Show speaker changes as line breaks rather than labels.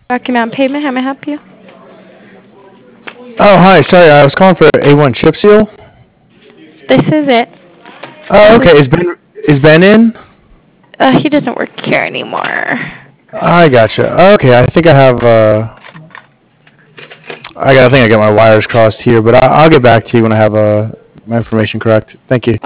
Rocky Mountain Pavement, how may I help you?
Oh, hi. Sorry, I was calling for A1 chip seal.
This is it.
Oh,
This
okay.
is,
Is Ben in?
he doesn't work here anymore.
I gotcha. Okay, I think I have. I think I got my wires crossed here, but I'll get back to you when I have my information correct. Thank you.